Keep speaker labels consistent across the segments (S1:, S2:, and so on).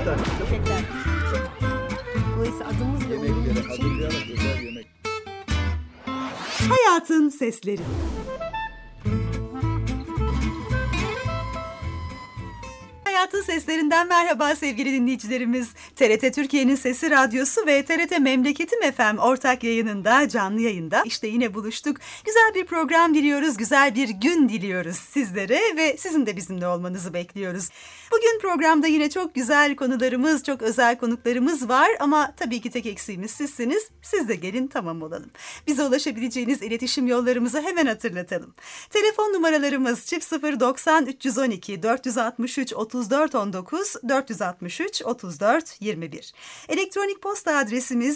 S1: Teşekkürler. Dolayısıyla adımızla
S2: Yemeklere hazırlayarak özel yemek.
S3: Hayatın Sesleri. Hayatın Seslerinden merhaba sevgili dinleyicilerimiz. TRT Türkiye'nin Sesi Radyosu ve TRT Memleketim FM ortak yayınında, canlı yayında işte yine buluştuk. Güzel bir program diliyoruz, güzel bir gün diliyoruz sizlere ve sizin de bizimle olmanızı bekliyoruz. Bugün programda yine çok güzel konularımız, çok özel konuklarımız var ama tabii ki tek eksiğimiz sizsiniz. Siz de gelin tamam olalım. Bize ulaşabileceğiniz iletişim yollarımızı hemen hatırlatalım. Telefon numaralarımız 090 312 463 34 19 463 34 21. Elektronik posta adresimiz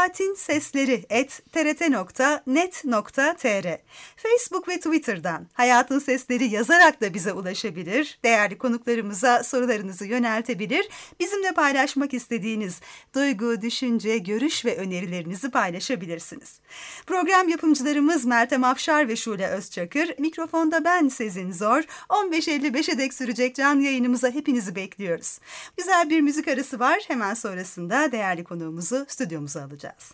S3: hayatinsesleri@trt.net.tr. Facebook ve Twitter'dan Hayatın Sesleri yazarak da bize ulaşabilir. Değerli konuklarımıza sorularınızı yöneltebilir. Bizimle paylaşmak istediğiniz duygu, düşünce, görüş ve önerilerinizi paylaşabilirsiniz. Program yapımcılarımız Meltem Afşar ve Şule Özçakır. Mikrofonda ben Sezin Zor. 15.55'e dek sürecek canlı yayınımıza hepinizi bekliyoruz. Güzel bir müzik arası var. Hemen sonrasında değerli konuğumuzu stüdyomuza alacağız.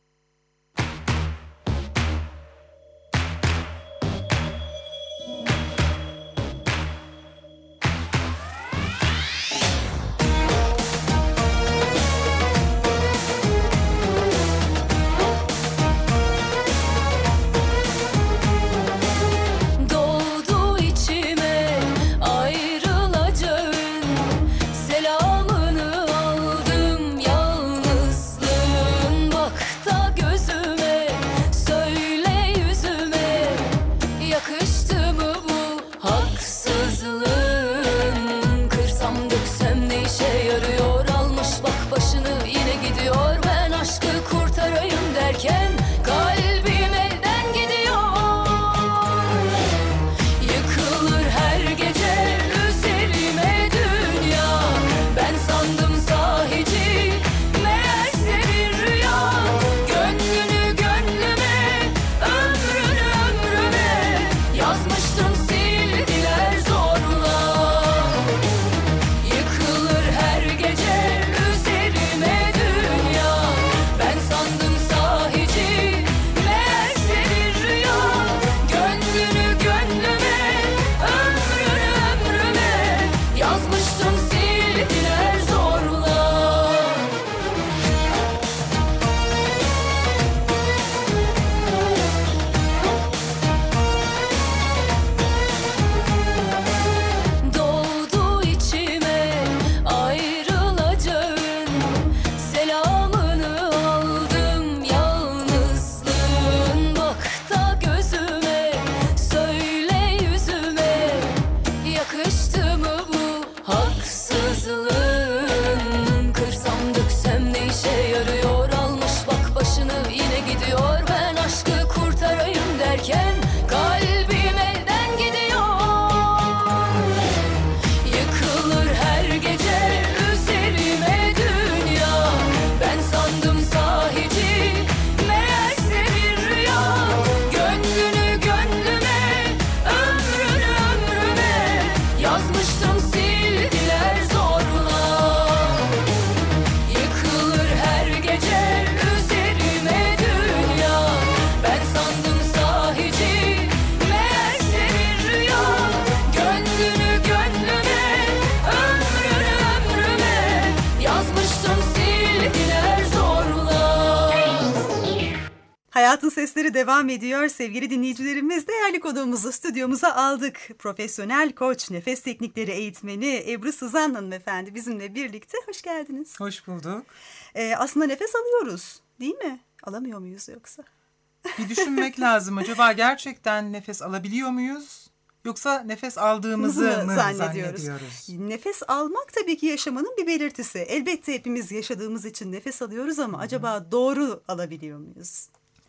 S3: Hayatın Sesleri devam ediyor. Sevgili dinleyicilerimiz, değerli konuğumuzu stüdyomuza aldık. Profesyonel koç, nefes teknikleri eğitmeni Ebru Sızan hanımefendi bizimle birlikte. Hoş geldiniz.
S4: Hoş bulduk.
S3: Aslında nefes alıyoruz, değil mi? Alamıyor muyuz yoksa?
S4: Bir düşünmek lazım. Acaba gerçekten nefes alabiliyor muyuz? Yoksa nefes aldığımızı mı zannediyoruz?
S3: Nefes almak tabii ki yaşamanın bir belirtisi. Elbette hepimiz yaşadığımız için nefes alıyoruz ama acaba doğru alabiliyor muyuz?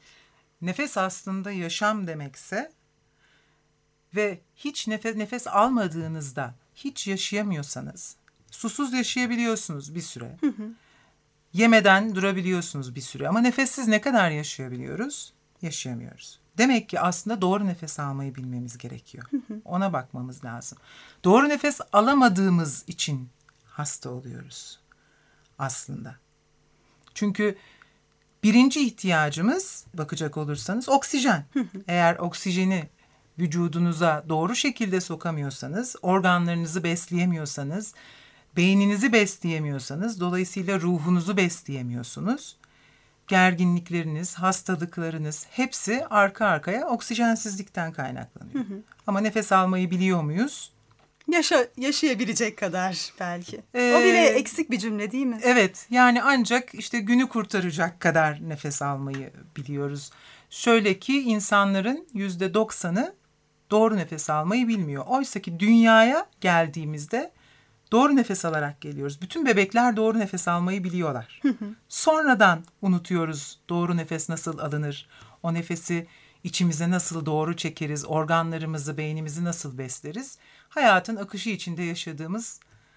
S4: Nefes aslında yaşam demekse ve hiç nefes almadığınızda, hiç yaşayamıyorsanız, susuz yaşayabiliyorsunuz bir süre. Yemeden durabiliyorsunuz bir süre ama nefessiz ne kadar yaşayabiliyoruz? Yaşayamıyoruz. Demek ki aslında doğru nefes almayı bilmemiz gerekiyor. Ona bakmamız lazım. Doğru nefes alamadığımız için hasta oluyoruz. aslında. Çünkü birinci ihtiyacımız bakacak olursanız oksijen. Eğer oksijeni vücudunuza doğru şekilde sokamıyorsanız, organlarınızı besleyemiyorsanız, beyninizi besleyemiyorsanız, dolayısıyla ruhunuzu besleyemiyorsunuz. Gerginlikleriniz, hastalıklarınız hepsi arka arkaya oksijensizlikten kaynaklanıyor. Ama nefes almayı biliyor muyuz?
S3: Yaşayabilecek kadar belki. O bile eksik bir cümle değil mi?
S4: Evet, yani ancak işte günü kurtaracak kadar nefes almayı biliyoruz. Şöyle ki insanların %90'ı doğru nefes almayı bilmiyor. Oysa ki dünyaya geldiğimizde doğru nefes alarak geliyoruz. Bütün bebekler doğru nefes almayı biliyorlar. Sonradan unutuyoruz doğru nefes nasıl alınır, o nefesi içimize nasıl doğru çekeriz, organlarımızı, beynimizi nasıl besleriz. Hayatın akışı içinde yaşadığımız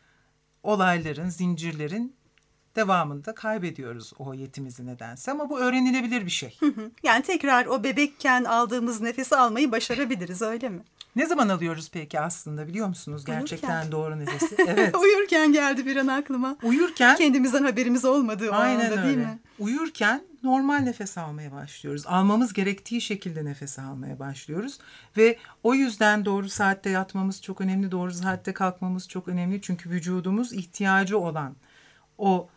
S4: olayların, zincirlerin devamında kaybediyoruz o yetimizi nedense. Ama bu öğrenilebilir bir şey.
S3: Yani tekrar o bebekken aldığımız nefesi almayı başarabiliriz, öyle mi?
S4: Ne zaman alıyoruz peki aslında, biliyor musunuz gerçekten
S3: Uyurken.
S4: doğru nefesi? Evet.
S3: Uyurken geldi bir an aklıma.
S4: Uyurken
S3: Kendimizden haberimiz olmadığı o
S4: aynen
S3: anda
S4: öyle.
S3: değil mi?
S4: Uyurken normal nefes almaya başlıyoruz. Almamız gerektiği şekilde nefes almaya başlıyoruz. Ve o yüzden doğru saatte yatmamız çok önemli. Doğru saatte kalkmamız çok önemli. Çünkü vücudumuz ihtiyacı olan o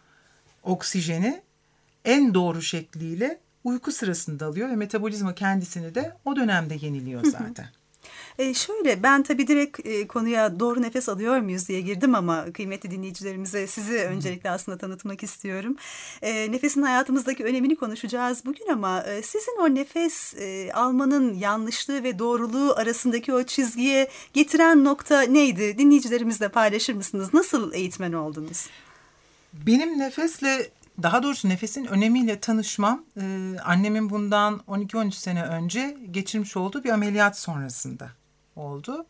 S4: oksijeni en doğru şekliyle uyku sırasında alıyor. Ve metabolizma kendisini de o dönemde yeniliyor zaten.
S3: Şöyle, ben tabii direkt konuya doğru nefes alıyor muyuz diye girdim ama kıymetli dinleyicilerimize sizi öncelikle aslında tanıtmak istiyorum. Nefesin hayatımızdaki önemini konuşacağız bugün ama sizin o nefes almanın yanlışlığı ve doğruluğu arasındaki o çizgiye getiren nokta neydi? Dinleyicilerimizle paylaşır mısınız? Nasıl eğitmen oldunuz?
S4: Benim nefesle, daha doğrusu nefesin önemiyle tanışmam annemin bundan 12-13 sene önce geçirmiş olduğu bir ameliyat sonrasında oldu.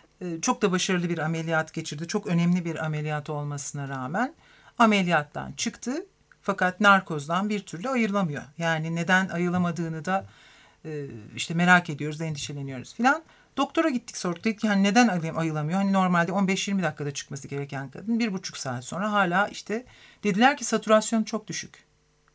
S4: Çok da başarılı bir ameliyat geçirdi. Çok önemli bir ameliyat olmasına rağmen ameliyattan çıktı. Fakat narkozdan bir türlü ayrılamıyor. Yani neden ayrılamadığını da işte merak ediyoruz, endişeleniyoruz filan. Doktora gittik, sorduk. Dedik ki hani neden ayılamıyor? Hani normalde 15-20 dakikada çıkması gereken kadın 1,5 saat sonra hala işte dediler ki satürasyon çok düşük.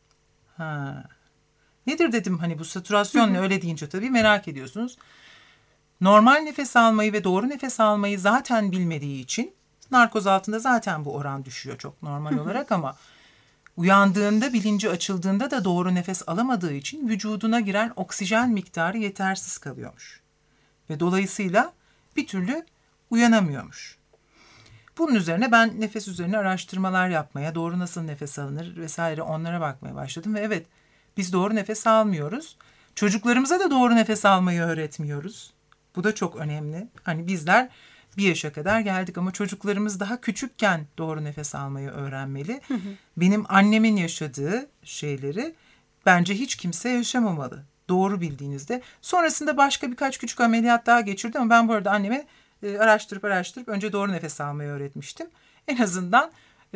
S4: Ha. Nedir dedim, hani bu satürasyon ne, öyle deyince tabii merak ediyorsunuz. Normal nefes almayı ve doğru nefes almayı zaten bilmediği için narkoz altında zaten bu oran düşüyor çok normal olarak ama uyandığında, bilinci açıldığında da doğru nefes alamadığı için vücuduna giren oksijen miktarı yetersiz kalıyormuş. Ve dolayısıyla bir türlü uyanamıyormuş. Bunun üzerine ben nefes üzerine araştırmalar yapmaya, doğru nasıl nefes alınır vesaire onlara bakmaya başladım. Ve evet, biz doğru nefes almıyoruz. Çocuklarımıza da doğru nefes almayı öğretmiyoruz. Bu da çok önemli. Hani bizler bir yaşa kadar geldik ama çocuklarımız daha küçükken doğru nefes almayı öğrenmeli. Benim annemin yaşadığı şeyleri bence hiç kimse yaşamamalı. Doğru bildiğinizde. Sonrasında başka birkaç küçük ameliyat daha geçirdi ama ben bu arada anneme araştırıp önce doğru nefes almayı öğretmiştim. En azından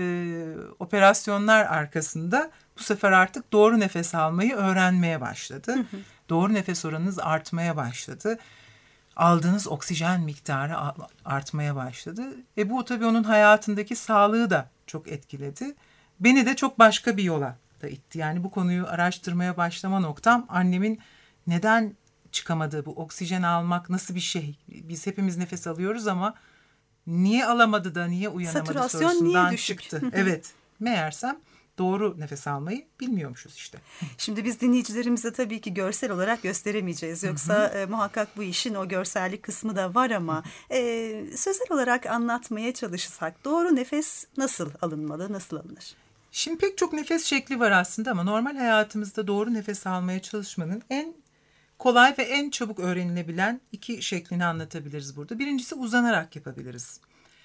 S4: operasyonlar arkasında bu sefer artık doğru nefes almayı öğrenmeye başladı. Doğru nefes oranınız artmaya başladı. Aldığınız oksijen miktarı artmaya başladı. Bu tabii onun hayatındaki sağlığı da çok etkiledi. Beni de çok başka bir yola da itti. Yani bu konuyu araştırmaya başlama noktam annemin neden çıkamadığı, bu oksijen almak nasıl bir şey? Biz hepimiz nefes alıyoruz ama niye alamadı da niye uyanamadı
S3: Satürasyon
S4: sorusundan
S3: niye düşük?
S4: çıktı. Evet, meğersem doğru nefes almayı bilmiyormuşuz işte.
S3: Şimdi biz dinleyicilerimize tabii ki görsel olarak gösteremeyeceğiz. Yoksa muhakkak bu işin o görsellik kısmı da var ama sözel olarak anlatmaya çalışırsak doğru nefes nasıl alınmalı, nasıl alınır?
S4: Şimdi pek çok nefes şekli var aslında ama normal hayatımızda doğru nefes almaya çalışmanın en kolay ve en çabuk öğrenilebilen 2 şeklini anlatabiliriz burada. Birincisi uzanarak yapabiliriz.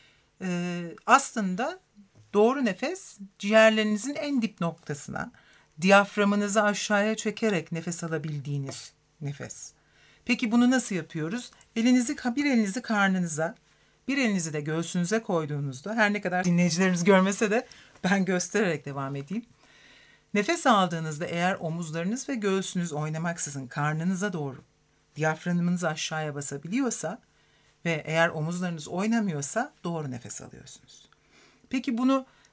S4: Aslında doğru nefes ciğerlerinizin en dip noktasına, diyaframınızı aşağıya çekerek nefes alabildiğiniz nefes. Peki bunu nasıl yapıyoruz? Bir elinizi karnınıza, bir elinizi de göğsünüze koyduğunuzda, her ne kadar dinleyicilerimiz görmese de ben göstererek devam edeyim. Nefes aldığınızda eğer omuzlarınız ve göğsünüz oynamaksızın karnınıza doğru diyaframınız aşağıya basabiliyorsa ve eğer omuzlarınız oynamıyorsa doğru nefes alıyorsunuz. Peki bunu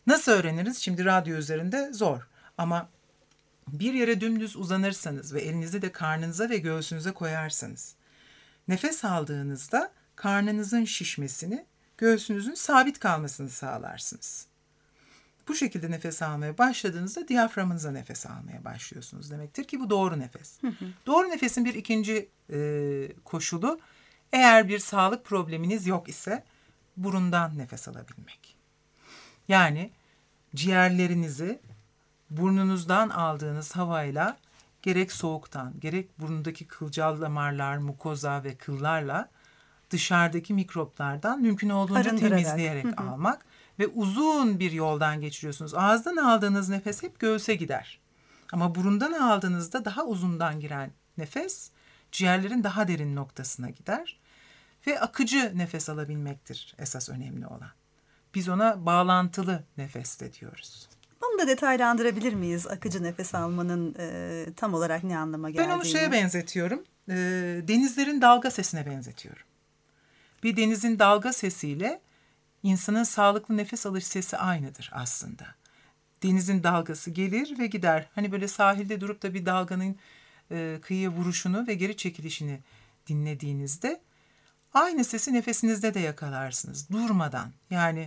S4: Nasıl öğreniriz? Şimdi radyo üzerinde zor. Ama bir yere dümdüz uzanırsanız ve elinizi de karnınıza ve göğsünüze koyarsanız, nefes aldığınızda karnınızın şişmesini, göğsünüzün sabit kalmasını sağlarsınız. Bu şekilde nefes almaya başladığınızda diyaframınıza nefes almaya başlıyorsunuz demektir ki bu doğru nefes. Doğru nefesin bir ikinci koşulu, eğer bir sağlık probleminiz yok ise burundan nefes alabilmek. Yani ciğerlerinizi burnunuzdan aldığınız havayla gerek soğuktan, gerek burundaki kılcal damarlar, mukoza ve kıllarla dışarıdaki mikroplardan mümkün olduğunca
S3: Arındırarak.
S4: temizleyerek almak ve uzun bir yoldan geçiriyorsunuz. Ağızdan aldığınız nefes hep göğse gider. Ama burundan aldığınızda daha uzundan giren nefes ciğerlerin daha derin noktasına gider ve akıcı nefes alabilmektir esas önemli olan. Biz ona bağlantılı nefes de diyoruz.
S3: Bunu da detaylandırabilir miyiz? Akıcı nefes almanın tam olarak ne anlama geldiğini?
S4: Ben onu şeye benzetiyorum. Denizlerin dalga sesine benzetiyorum. Bir denizin dalga sesiyle insanın sağlıklı nefes alış sesi aynıdır aslında. Denizin dalgası gelir ve gider. Hani böyle sahilde durup da bir dalganın kıyıya vuruşunu ve geri çekilişini dinlediğinizde aynı sesi nefesinizde de yakalarsınız. Durmadan, yani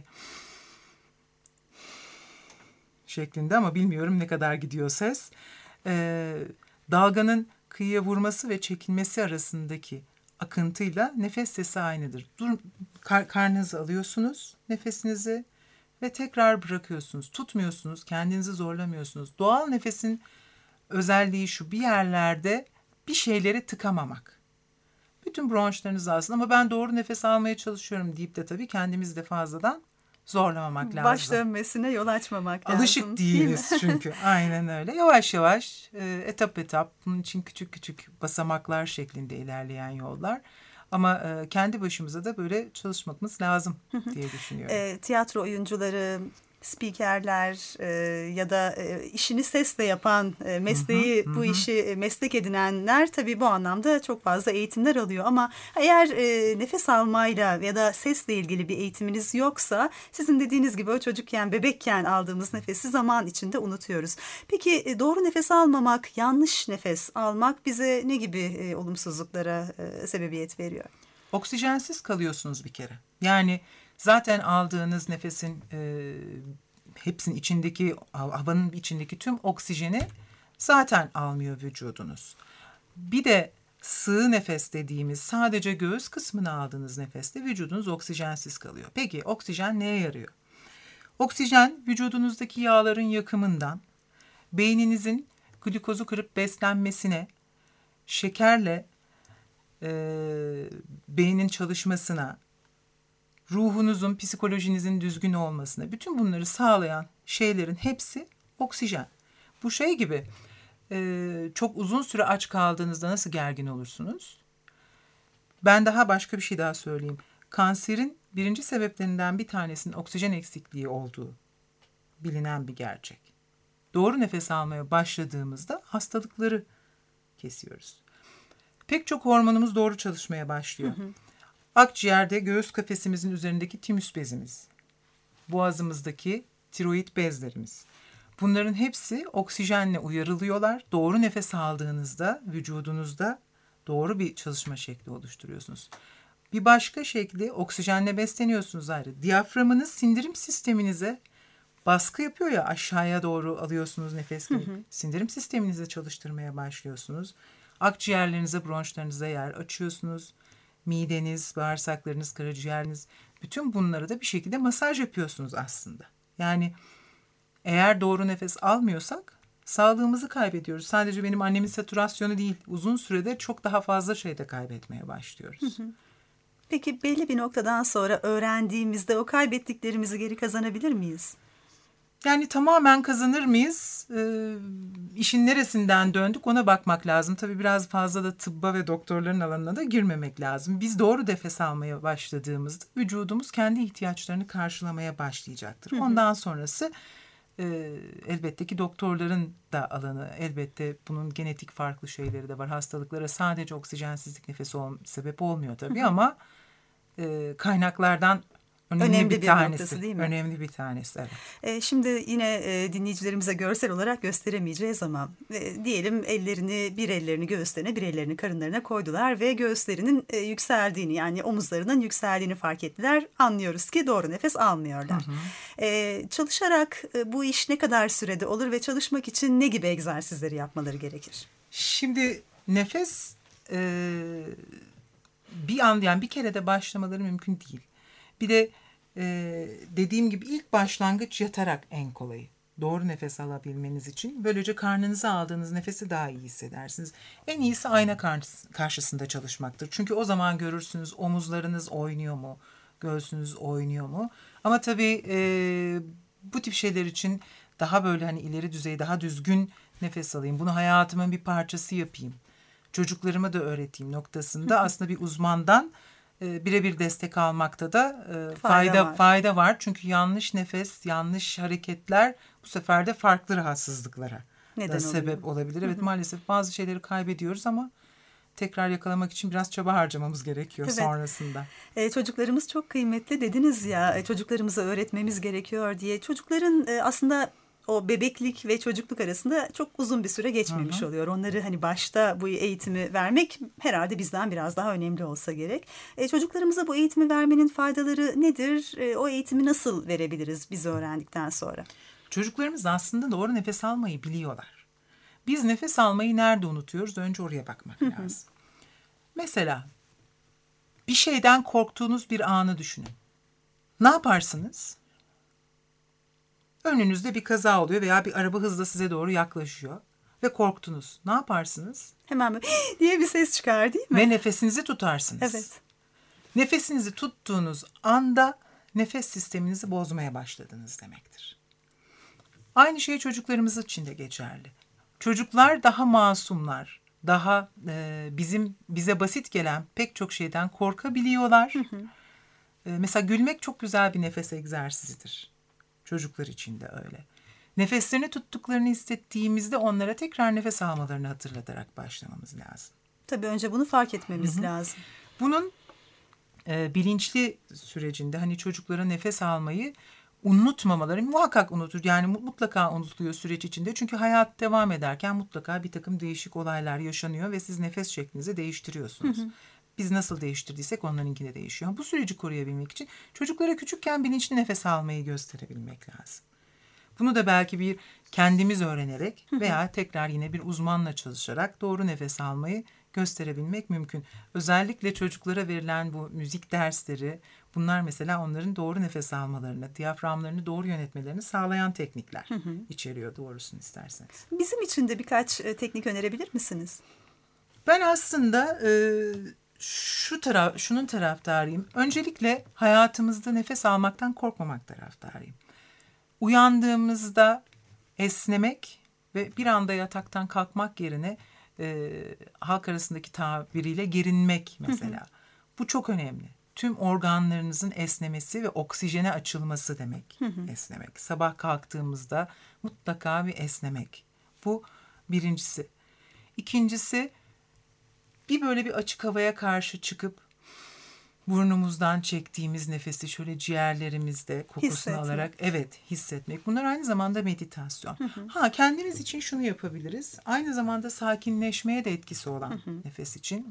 S4: şeklinde, ama bilmiyorum ne kadar gidiyor ses. Dalganın kıyıya vurması ve çekilmesi arasındaki akıntıyla nefes sesi aynıdır. Karnınızı alıyorsunuz, nefesinizi ve tekrar bırakıyorsunuz. Tutmuyorsunuz, kendinizi zorlamıyorsunuz. Doğal nefesin özelliği şu: bir yerlerde bir şeyleri tıkamamak. Bütün bronşlarınız alsın ama ben doğru nefes almaya çalışıyorum deyip de tabii kendimizi de fazladan zorlamamak lazım.
S3: Baş dönmesine yol açmamak lazım.
S4: Alışık değiliz çünkü. Aynen öyle. Yavaş yavaş, etap etap, bunun için küçük küçük basamaklar şeklinde ilerleyen yollar. Ama kendi başımıza da böyle çalışmamız lazım diye düşünüyorum.
S3: Tiyatro oyuncuları, spikerler ya da işini sesle yapan, mesleği bu işi meslek edinenler tabii bu anlamda çok fazla eğitimler alıyor. Ama eğer nefes almayla ya da sesle ilgili bir eğitiminiz yoksa, sizin dediğiniz gibi o çocukken, bebekken aldığımız nefesi zaman içinde unutuyoruz. Peki doğru nefes almamak, yanlış nefes almak bize ne gibi olumsuzluklara sebebiyet veriyor?
S4: Oksijensiz kalıyorsunuz bir kere. Yani zaten aldığınız nefesin hepsinin içindeki, havanın içindeki tüm oksijeni zaten almıyor vücudunuz. Bir de sığ nefes dediğimiz, sadece göğüs kısmını aldığınız nefeste vücudunuz oksijensiz kalıyor. Peki oksijen neye yarıyor? Oksijen vücudunuzdaki yağların yakımından, beyninizin glikozu kırıp beslenmesine, şekerle beynin çalışmasına, ruhunuzun, psikolojinizin düzgün olmasına, bütün bunları sağlayan şeylerin hepsi oksijen. Bu şey gibi, çok uzun süre aç kaldığınızda nasıl gergin olursunuz? Ben daha başka bir şey daha söyleyeyim. Kanserin birinci sebeplerinden bir tanesinin oksijen eksikliği olduğu bilinen bir gerçek. Doğru nefes almaya başladığımızda hastalıkları kesiyoruz. Pek çok hormonumuz doğru çalışmaya başlıyor. Akciğerde göğüs kafesimizin üzerindeki timüs bezimiz, boğazımızdaki tiroid bezlerimiz. Bunların hepsi oksijenle uyarılıyorlar. Doğru nefes aldığınızda vücudunuzda doğru bir çalışma şekli oluşturuyorsunuz. Bir başka şekli, oksijenle besleniyorsunuz ayrı. Diyaframınız sindirim sisteminize baskı yapıyor ya, aşağıya doğru alıyorsunuz nefes. Sindirim sisteminizi çalıştırmaya başlıyorsunuz. Akciğerlerinize, bronşlarınıza yer açıyorsunuz. Mideniz, bağırsaklarınız, karaciğeriniz, bütün bunlara da bir şekilde masaj yapıyorsunuz aslında. Yani eğer doğru nefes almıyorsak sağlığımızı kaybediyoruz. Sadece benim annemin satürasyonu değil, uzun sürede çok daha fazla şey de kaybetmeye başlıyoruz.
S3: Peki belli bir noktadan sonra öğrendiğimizde o kaybettiklerimizi geri kazanabilir miyiz?
S4: Yani tamamen kazanır mıyız? İşin neresinden döndük ona bakmak lazım. Tabii biraz fazla da tıbba ve doktorların alanına da girmemek lazım. Biz doğru nefes almaya başladığımızda vücudumuz kendi ihtiyaçlarını karşılamaya başlayacaktır. Ondan sonrası elbette ki doktorların da alanı, elbette bunun genetik farklı şeyleri de var. Hastalıklara sadece oksijensizlik nefesi sebep olmuyor tabii ama kaynaklardan
S3: Önemli
S4: bir
S3: bir
S4: tanesi.
S3: noktası değil mi?
S4: Önemli bir tanesi, evet.
S3: Şimdi yine dinleyicilerimize görsel olarak gösteremeyeceğiz ama diyelim bir ellerini göğüslerine, bir ellerini karınlarına koydular ve göğüslerinin yükseldiğini, yani omuzlarının yükseldiğini fark ettiler. Anlıyoruz ki doğru nefes almıyorlar. Çalışarak bu iş ne kadar sürede olur ve çalışmak için ne gibi egzersizleri yapmaları gerekir?
S4: Şimdi nefes bir kere de başlamaları mümkün değil. Bir de dediğim gibi ilk başlangıç yatarak en kolayı. Doğru nefes alabilmeniz için. Böylece karnınıza aldığınız nefesi daha iyi hissedersiniz. En iyisi ayna karşısında çalışmaktır. Çünkü o zaman görürsünüz omuzlarınız oynuyor mu, göğsünüz oynuyor mu. Ama tabii bu tip şeyler için daha böyle hani ileri düzey, daha düzgün nefes alayım. Bunu hayatımın bir parçası yapayım. Çocuklarıma da öğreteyim noktasında aslında bir uzmandan birebir destek almakta da fayda var. Çünkü yanlış nefes, yanlış hareketler bu sefer de farklı rahatsızlıklara da sebep olabilir. Evet, maalesef bazı şeyleri kaybediyoruz ama tekrar yakalamak için biraz çaba harcamamız gerekiyor sonrasında.
S3: Çocuklarımız çok kıymetli dediniz ya, çocuklarımıza öğretmemiz gerekiyor diye. Çocukların aslında o bebeklik ve çocukluk arasında çok uzun bir süre geçmemiş oluyor. Onları hani başta bu eğitimi vermek herhalde bizden biraz daha önemli olsa gerek. Çocuklarımıza bu eğitimi vermenin faydaları nedir? O eğitimi nasıl verebiliriz biz öğrendikten sonra?
S4: Çocuklarımız aslında doğru nefes almayı biliyorlar. Biz nefes almayı nerede unutuyoruz? Önce oraya bakmak lazım. Mesela bir şeyden korktuğunuz bir anı düşünün. Ne yaparsınız? Önünüzde bir kaza oluyor veya bir araba hızla size doğru yaklaşıyor ve korktunuz. Ne yaparsınız?
S3: Hemen böyle diye bir ses çıkar değil mi?
S4: Ve nefesinizi tutarsınız.
S3: Evet.
S4: Nefesinizi tuttuğunuz anda nefes sisteminizi bozmaya başladınız demektir. Aynı şey çocuklarımız için de geçerli. Çocuklar daha masumlar, daha bize basit gelen pek çok şeyden korkabiliyorlar. Mesela gülmek çok güzel bir nefes egzersizidir. Çocuklar için de öyle. Nefeslerini tuttuklarını hissettiğimizde onlara tekrar nefes almalarını hatırlatarak başlamamız lazım.
S3: Tabii önce bunu fark etmemiz lazım.
S4: Bunun bilinçli sürecinde hani çocuklara nefes almayı unutmamaları muhakkak unutur. Yani mutlaka unutuluyor süreç içinde. Çünkü hayat devam ederken mutlaka bir takım değişik olaylar yaşanıyor ve siz nefes şeklinizi değiştiriyorsunuz. Biz nasıl değiştirdiysek onlarınki de değişiyor. Bu süreci koruyabilmek için çocuklara küçükken bilinçli nefes almayı gösterebilmek lazım. Bunu da belki bir kendimiz öğrenerek veya tekrar yine bir uzmanla çalışarak doğru nefes almayı gösterebilmek mümkün. Özellikle çocuklara verilen bu müzik dersleri, bunlar mesela onların doğru nefes almalarını, diyaframlarını doğru yönetmelerini sağlayan teknikler içeriyor doğrusunu isterseniz.
S3: Bizim için de birkaç teknik önerebilir misiniz?
S4: Ben aslında şunun taraftarıyım. Öncelikle hayatımızda nefes almaktan korkmamak taraftarıyım. Uyandığımızda esnemek ve bir anda yataktan kalkmak yerine halk arasındaki tabiriyle gerinmek mesela. Bu çok önemli. Tüm organlarınızın esnemesi ve oksijene açılması demek esnemek. Sabah kalktığımızda mutlaka bir esnemek. Bu birincisi. İkincisi böyle bir açık havaya karşı çıkıp burnumuzdan çektiğimiz nefesi şöyle ciğerlerimizde kokusunu alarak hissetmek. Bunlar aynı zamanda meditasyon. Kendimiz için şunu yapabiliriz. Aynı zamanda sakinleşmeye de etkisi olan nefes için.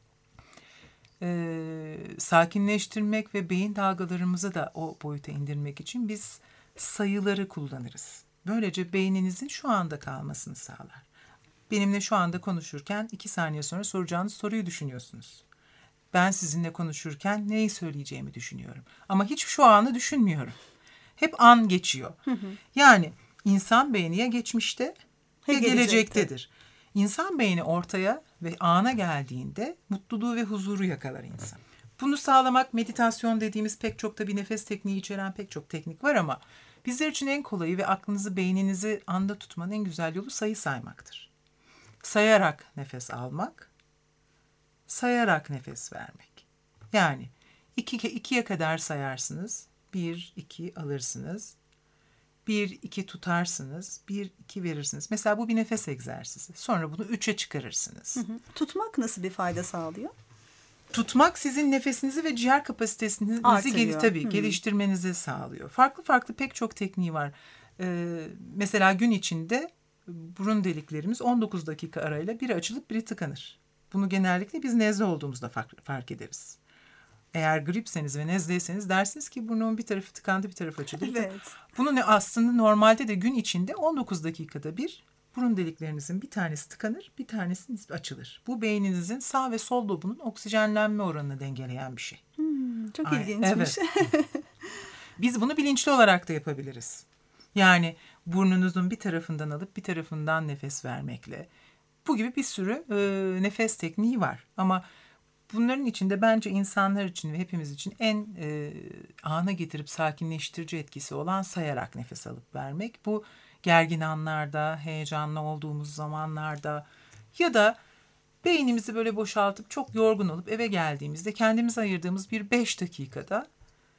S4: Sakinleştirmek ve beyin dalgalarımızı da o boyuta indirmek için biz sayıları kullanırız. Böylece beyninizin şu anda kalmasını sağlar. Benimle şu anda konuşurken 2 saniye sonra soracağınız soruyu düşünüyorsunuz. Ben sizinle konuşurken neyi söyleyeceğimi düşünüyorum. Ama hiç şu anı düşünmüyorum. Hep an geçiyor. Yani insan beyni ya geçmişte ya gelecektedir. İnsan beyni ortaya ve ana geldiğinde mutluluğu ve huzuru yakalar insan. Bunu sağlamak meditasyon dediğimiz pek çok da bir nefes tekniği içeren pek çok teknik var ama bizler için en kolayı ve aklınızı, beyninizi anda tutmanın en güzel yolu sayı saymaktır. Sayarak nefes almak, sayarak nefes vermek. Yani 2'ye kadar sayarsınız. 1, 2 alırsınız. 1, 2 tutarsınız. 1, 2 verirsiniz. Mesela bu bir nefes egzersizi. Sonra bunu 3'e çıkarırsınız.
S3: Tutmak nasıl bir fayda sağlıyor?
S4: tutmak sizin nefesinizi ve ciğer kapasitesinizi
S3: Artırıyor.
S4: geliştirmenizi sağlıyor. Farklı farklı pek çok tekniği var. Mesela gün içinde burun deliklerimiz 19 dakika arayla biri açılıp biri tıkanır. Bunu genellikle biz nezle olduğumuzda fark ederiz. Eğer gripseniz ve nezleyseniz dersiniz ki burnumun bir tarafı tıkandı, bir tarafı açıldı.
S3: Evet.
S4: Bunu aslında normalde de gün içinde 19 dakikada bir burun deliklerinizin bir tanesi tıkanır, bir tanesi açılır. Bu beyninizin sağ ve sol lobunun oksijenlenme oranını dengeleyen bir şey.
S3: Çok ilginçmiş.
S4: Evet. Biz bunu bilinçli olarak da yapabiliriz. Yani burnunuzun bir tarafından alıp bir tarafından nefes vermekle. Bu gibi bir sürü nefes tekniği var. Ama bunların içinde bence insanlar için ve hepimiz için en ana getirip sakinleştirici etkisi olan sayarak nefes alıp vermek. Bu gergin anlarda, heyecanlı olduğumuz zamanlarda ya da beynimizi böyle boşaltıp çok yorgun olup eve geldiğimizde kendimize ayırdığımız bir 5 dakikada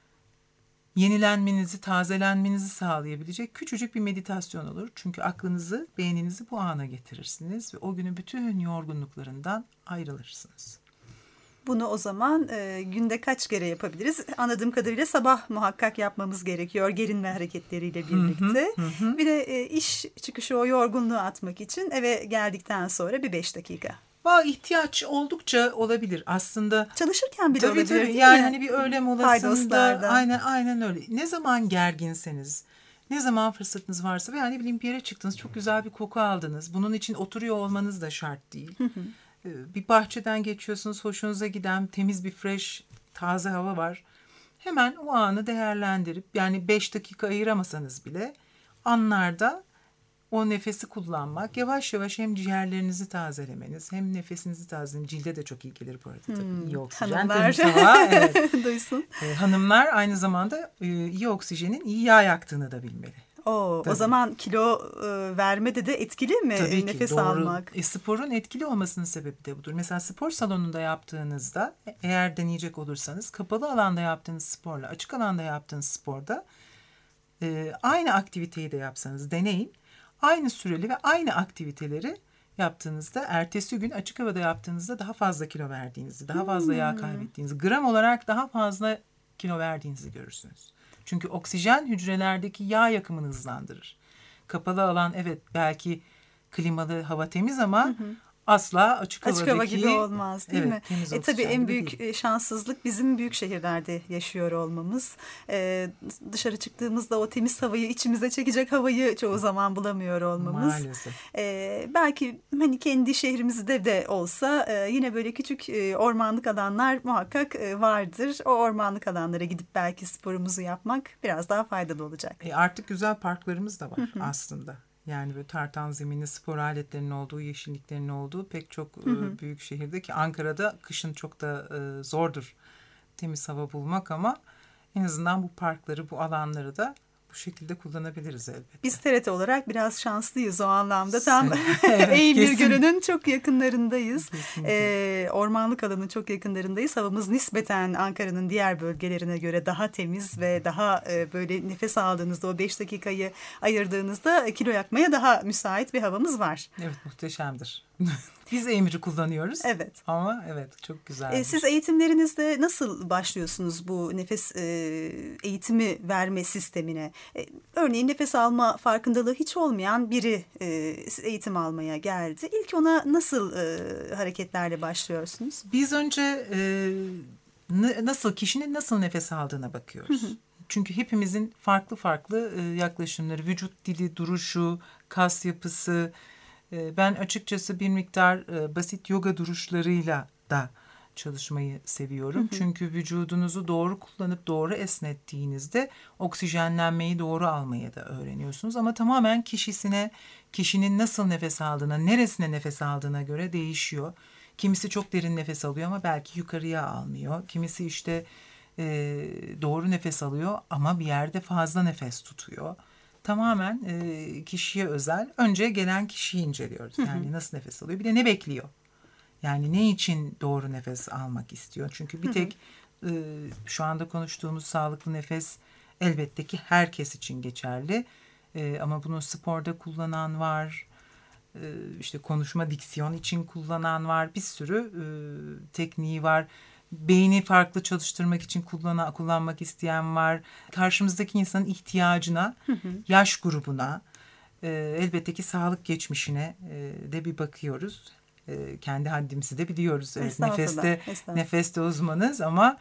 S4: yenilenmenizi, tazelenmenizi sağlayabilecek küçücük bir meditasyon olur. Çünkü aklınızı, beyninizi bu ana getirirsiniz ve o günün bütün yorgunluklarından ayrılırsınız.
S3: Bunu o zaman günde kaç kere yapabiliriz? Anladığım kadarıyla sabah muhakkak yapmamız gerekiyor gerinme hareketleriyle birlikte. Bir de iş çıkışı o yorgunluğu atmak için eve geldikten sonra bir 5 dakika.
S4: İhtiyaç oldukça olabilir aslında.
S3: Çalışırken bile olabilir değil
S4: yani
S3: mi?
S4: hani bir öğle molasında
S3: Paydoslarda.
S4: aynen öyle. Ne zaman gerginseniz, ne zaman fırsatınız varsa veya ne bileyim bir yere çıktınız, çok güzel bir koku aldınız. Bunun için oturuyor olmanız da şart değil. Bir bahçeden geçiyorsunuz, hoşunuza giden temiz bir fresh, taze hava var. Hemen o anı değerlendirip yani 5 dakika ayıramasanız bile anlarda o nefesi kullanmak, yavaş yavaş hem ciğerlerinizi tazelemeniz hem nefesinizi tazelemek. Cilde de çok iyi gelir bu arada tabii. İyi oksijen,
S3: Hanımlar
S4: temiz hava. Evet.
S3: duysun.
S4: Hanımlar aynı zamanda iyi oksijenin iyi yağ yaktığını da bilmeli.
S3: O zaman kilo vermede de etkili mi
S4: Tabii ki,
S3: nefes
S4: doğru.
S3: almak?
S4: Sporun etkili olmasının sebebi de budur. Mesela spor salonunda yaptığınızda eğer deneyecek olursanız kapalı alanda yaptığınız sporla açık alanda yaptığınız sporda aynı aktiviteyi de yapsanız deneyin. Aynı süreli ve aynı aktiviteleri yaptığınızda ertesi gün açık havada yaptığınızda daha fazla kilo verdiğinizi, daha fazla yağ kaybettiğinizi, gram olarak daha fazla kilo verdiğinizi görürsünüz. Çünkü oksijen hücrelerdeki yağ yakımını hızlandırır. Kapalı alan evet belki klimalı hava temiz ama asla açık
S3: hava gibi olmaz değil mi?
S4: Temiz
S3: Tabii en büyük
S4: değil.
S3: Şanssızlık bizim büyük şehirlerde yaşıyor olmamız. Dışarı çıktığımızda o temiz havayı içimize çekecek havayı çoğu zaman bulamıyor olmamız.
S4: Maalesef.
S3: Belki hani kendi şehrimizde de olsa yine böyle küçük ormanlık alanlar muhakkak vardır. O ormanlık alanlara gidip belki sporumuzu yapmak biraz daha faydalı olacak.
S4: Artık güzel parklarımız da var aslında. Yani böyle tartan zeminli spor aletlerinin olduğu, yeşilliklerin olduğu pek çok büyük şehirde ki Ankara'da kışın çok da zordur temiz hava bulmak ama en azından bu parkları, bu alanları da bu şekilde kullanabiliriz elbette.
S3: Biz TRT olarak biraz şanslıyız o anlamda. Tam
S4: Evet,
S3: Eymir
S4: kesin.
S3: Gölü'nün çok yakınlarındayız.
S4: Kesinlikle.
S3: Ormanlık alanın çok yakınlarındayız. Havamız nispeten Ankara'nın diğer bölgelerine göre daha temiz ve daha böyle nefes aldığınızda o 5 dakikayı ayırdığınızda kilo yakmaya daha müsait bir havamız var.
S4: Evet, muhteşemdir. Biz Eymir'i kullanıyoruz.
S3: Evet.
S4: Ama evet çok güzel.
S3: Siz eğitimlerinizde nasıl başlıyorsunuz bu nefes eğitimi verme sistemine? Örneğin nefes alma farkındalığı hiç olmayan biri eğitim almaya geldi. İlk ona nasıl hareketlerle başlıyorsunuz?
S4: Biz önce kişinin nasıl nefes aldığına bakıyoruz. Çünkü hepimizin farklı farklı yaklaşımları, vücut dili, duruşu, kas yapısı. Ben açıkçası bir miktar basit yoga duruşlarıyla da çalışmayı seviyorum. Çünkü vücudunuzu doğru kullanıp doğru esnettiğinizde oksijenlenmeyi doğru almayı da öğreniyorsunuz. Ama tamamen kişinin nasıl nefes aldığına, neresine nefes aldığına göre değişiyor. Kimisi çok derin nefes alıyor ama belki yukarıya almıyor. Kimisi işte doğru nefes alıyor ama bir yerde fazla nefes tutuyor. Tamamen kişiye özel. Önce gelen kişiyi inceliyoruz. Yani nasıl nefes alıyor, bir de ne bekliyor. Yani ne için doğru nefes almak istiyor? Çünkü bir tek şu anda konuştuğumuz sağlıklı nefes elbette ki herkes için geçerli. Ama bunu sporda kullanan var. İşte konuşma, diksiyon için kullanan var. Bir sürü tekniği var. beyni farklı çalıştırmak için kullanmak isteyen var. Karşımızdaki insanın ihtiyacına, yaş grubuna, elbette ki sağlık geçmişine de bir bakıyoruz. Kendi haddimizi de biliyoruz. Evet, nefeste uzmanız ama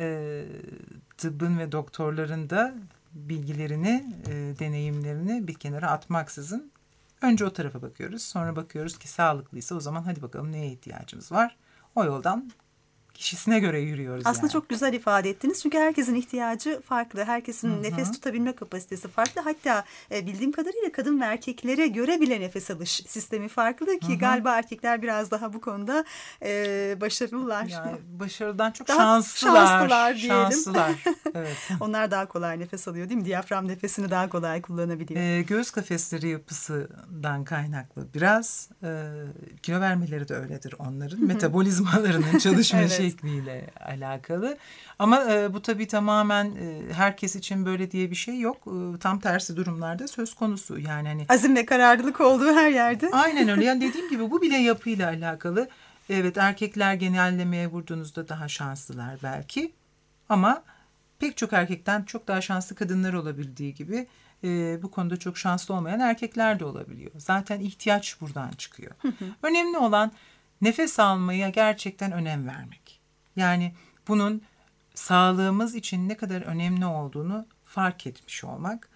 S4: tıbbın ve doktorların da bilgilerini, deneyimlerini bir kenara atmaksızın önce o tarafa bakıyoruz. Sonra bakıyoruz ki sağlıklıysa o zaman hadi bakalım neye ihtiyacımız var. O yoldan kişisine göre yürüyoruz.
S3: Aslında
S4: yani.
S3: çok güzel ifade ettiniz. Çünkü herkesin ihtiyacı farklı. Herkesin nefes tutabilme kapasitesi farklı. Hatta bildiğim kadarıyla kadın ve erkeklere göre bile nefes alış sistemi farklı ki galiba erkekler biraz daha bu konuda başarılılar.
S4: Yani başarıdan çok
S3: daha
S4: şanslılar
S3: diyelim.
S4: Şanslılar. Evet.
S3: Onlar daha kolay nefes alıyor değil mi? Diyafram nefesini daha kolay kullanabiliyor.
S4: Göğüs kafesleri yapısından kaynaklı biraz kilo vermeleri de öyledir onların. Metabolizmalarının çalışma
S3: Evet.
S4: şekliyle alakalı. Ama bu tabii tamamen herkes için böyle diye bir şey yok. Tam tersi durumlarda söz konusu. Yani hani
S3: Azim ve kararlılık olduğu her yerde.
S4: aynen öyle. Yani dediğim gibi bu bile yapıyla alakalı. Evet, erkekler genellemeye vurduğunuzda daha şanslılar belki. Ama pek çok erkekten çok daha şanslı kadınlar olabildiği gibi bu konuda çok şanslı olmayan erkekler de olabiliyor. Zaten ihtiyaç buradan çıkıyor. Önemli olan nefes almaya gerçekten önem vermek. Yani bunun sağlığımız için ne kadar önemli olduğunu fark etmiş olmak.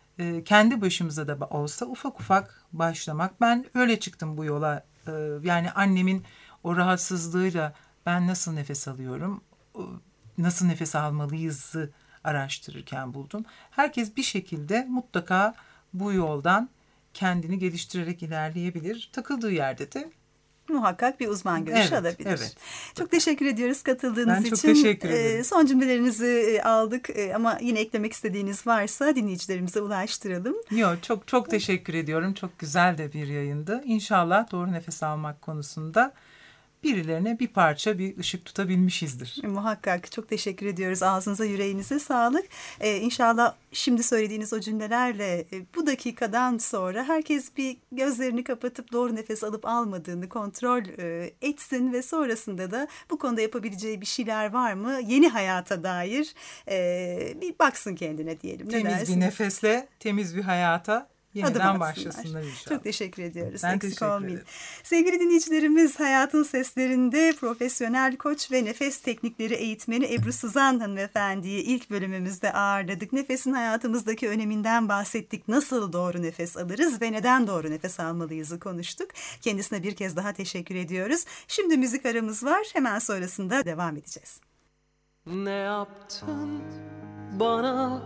S4: Kendi başımıza da olsa ufak ufak başlamak. Ben öyle çıktım bu yola. Yani annemin o rahatsızlığıyla ben nasıl nefes alıyorum, nasıl nefes almalıyızı araştırırken buldum. Herkes bir şekilde mutlaka bu yoldan kendini geliştirerek ilerleyebilir. Takıldığı yerde de
S3: muhakkak bir uzman görüşü alabilir.
S4: Evet.
S3: Çok teşekkür ediyoruz katıldığınız için.
S4: Ben çok teşekkür ederim.
S3: Son cümlelerinizi aldık ama yine eklemek istediğiniz varsa dinleyicilerimize ulaştıralım.
S4: Yok, çok teşekkür ediyorum. Çok güzel de bir yayındı. İnşallah doğru nefes almak konusunda birilerine bir parça bir ışık tutabilmişizdir.
S3: Muhakkak çok teşekkür ediyoruz. Ağzınıza yüreğinize sağlık. İnşallah şimdi söylediğiniz o cümlelerle bu dakikadan sonra herkes bir gözlerini kapatıp doğru nefes alıp almadığını kontrol etsin ve sonrasında da bu konuda yapabileceği bir şeyler var mı? Yeni hayata dair bir baksın kendine diyelim.
S4: Temiz bir nefesle temiz bir hayata yeniden başlasınlar inşallah.
S3: Çok teşekkür ediyoruz.
S4: Ben
S3: Eksik
S4: teşekkür
S3: olmayın.
S4: ederim.
S3: Sevgili dinleyicilerimiz, Hayatın Seslerinde profesyonel koç ve nefes teknikleri eğitmeni Ebru Sızan hanımefendiyi ilk bölümümüzde ağırladık. Nefesin hayatımızdaki öneminden bahsettik. Nasıl doğru nefes alırız ve neden doğru nefes almalıyızı konuştuk. Kendisine bir kez daha teşekkür ediyoruz. Şimdi müzik aramız var. Hemen sonrasında devam edeceğiz.
S5: Ne yaptın bana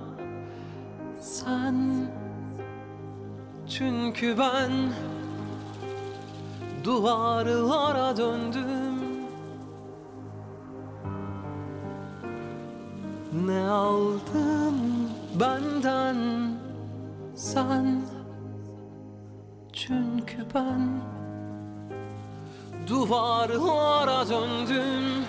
S5: sen? Çünkü ben duvarlara döndüm. Ne aldın benden sen? Çünkü ben duvarlara döndüm.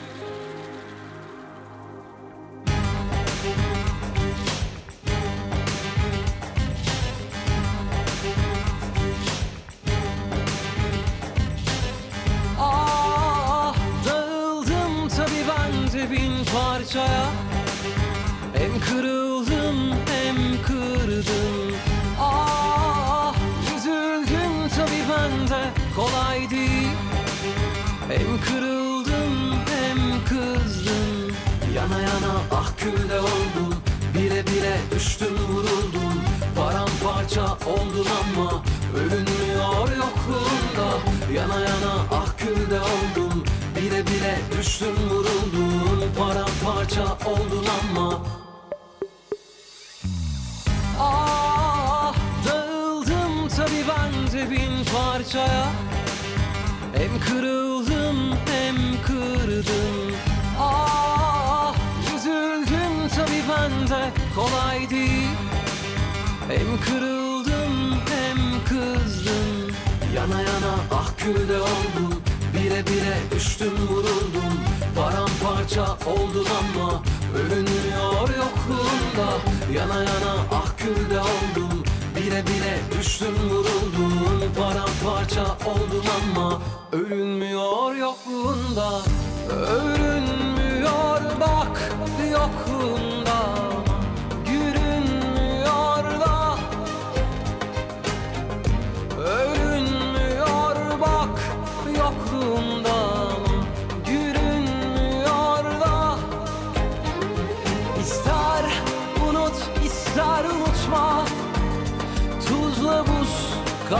S5: Bin parçaya hem kırıldım hem kırdım. Üzüldüm tabii ben de kolay değil. Hem kırıldım hem kızdım. Yana yana külde oldum. Bile bile düştüm vuruldum. Paramparça oldum ama ölünmüyor yokluğunda. Yana yana külde oldum. Bile bile düştüm vuruldum. Paramparça oldum ama dağıldım tabii ben de bin parçaya. Hem kırıldım hem kırdım. Üzüldüm tabii ben de kolay değil. Hem kırıldım hem kızdım. Yana yana külde oldum. Bile bile düştüm vuruldum. Paramparça oldum ama ölünmüyor yokluğunda. Yana yana külde oldum. Bile bile düştüm vuruldum. Paramparça oldum ama ölünmüyor yokluğunda. Ölünmüyor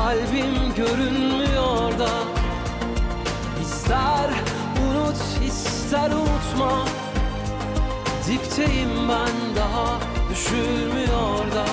S5: kalbim görünmüyor da. İster unut ister unutma, dipteyim ben daha düşülmüyor da.